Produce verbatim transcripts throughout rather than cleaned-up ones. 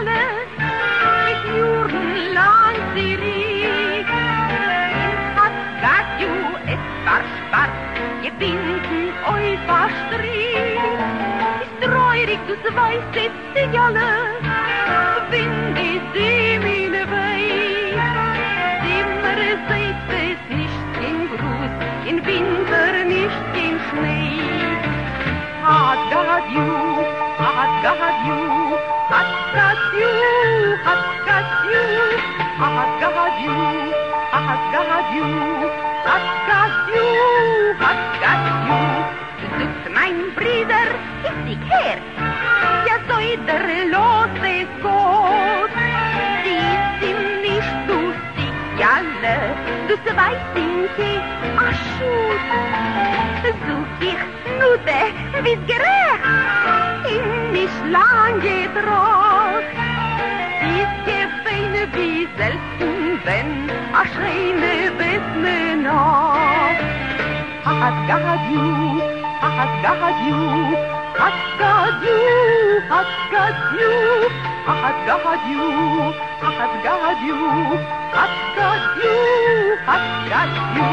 Stiegele mit jurenlang Sirik. Ich hat gat ju et war schwarz, je binden euch verstrick. Ist treurig, du weißt es Stiegele, wenn die See meine Weg. Zimmer seht es nicht in Gruß, in Winter nicht in Schnee. Hat got you, hat got you, hat got you, hat got you, hat got you, hat got you, hat got you, hat got you. Sucht mein Bruder, ist ich her, ja soll der los es Gott. Die sind nicht lustig, alle, du weißt nicht, ach schut. Such ich Nude, wie's gerecht, in mich lang getracht. Dies gefeine wie selten, wenn a schreine Bessne Nacht. Hat got you, hat got you, hat got you, hat got you, hat got you, hat got you, hat got you, hat got you.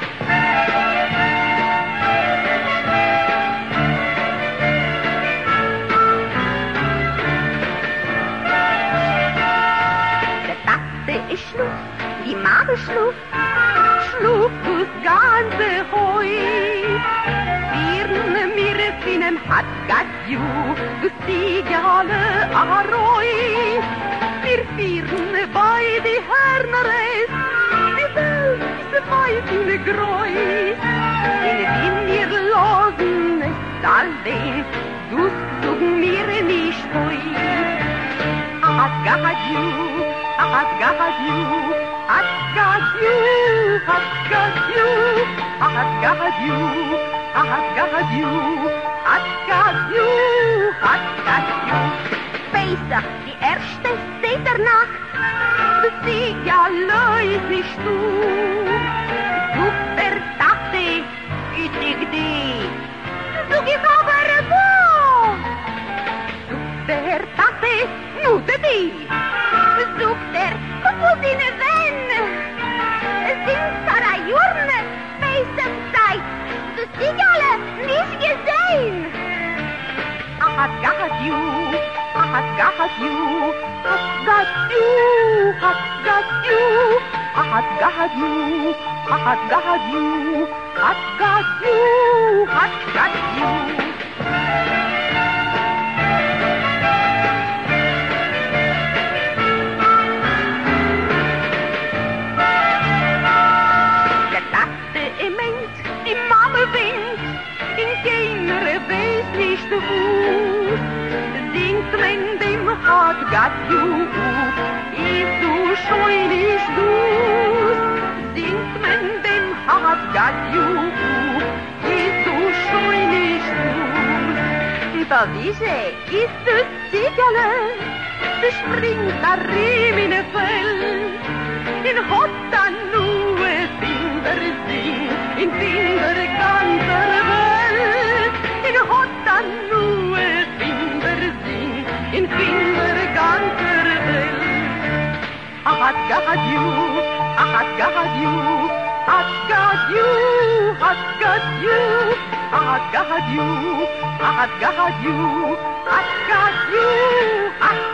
Ich schlug, die Mama schlug, schlug das ganze Heut. Vieren mir finden hat got you, du Ziegele Aroi. Wir vieren bei die Herneres, die Welt ist weit in der Gräu. In wir losen es allein, du zug mir nicht heut. Hat got you, hat got you, hat got you, hat got you, hat got you, hat got you, hat got you, hat got you. Pesach, die erste Sedernacht, besieg ja leus nicht du. Super Tate, ich dich die, sag ich aber wo? Super Tate, nu de die. Sucht er, wo sie ne wenn? Sind Sarah Jurne, Pesach Zeit, du Ziegele nicht gesehen. Hat got you, hat got you, hat got you, hat got you, hat got you, hat got you, hat got you, hat got you. Die Mama winkt, in keiner weiß nicht wo. Singt man dem hat got you, ist du scheu nicht du. Singt man dem hat got you, ist du scheu nicht du. Da diese ist das Ziegele, du springt da rein in ein Feld, in Hottan nur Finger sing, in Finger ganze Welt, in Hottan nur Finger sing, in Finger ganze Welt. Hat got you, hat got you, hat got you, hat got you, hat got you, hat got you, hat got you, hat